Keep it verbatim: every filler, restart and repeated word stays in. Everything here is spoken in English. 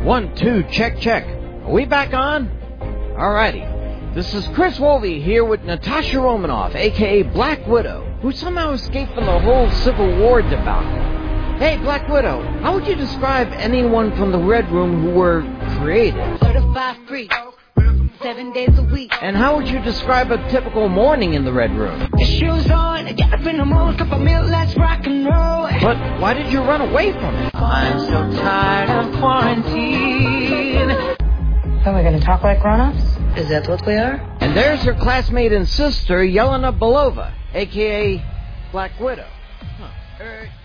One, two, check, check. Are we back on? Alrighty. This is Chris Wolvie here with Natasha Romanoff, aka Black Widow, who somehow escaped from the whole Civil War debacle. Hey, Black Widow, how would you describe anyone from the Red Room who were creative? Certified free, seven days a week. And how would you describe a typical morning in the Red Room? The shoes on, get up in the morning, cup of milk, let's rock and roll. But why did you run away from it? I'm so tired of quarantine. So we're gonna talk like grown-ups? Is that what we are? And there's her classmate and sister, Yelena Belova, aka Black Widow. Huh. Er,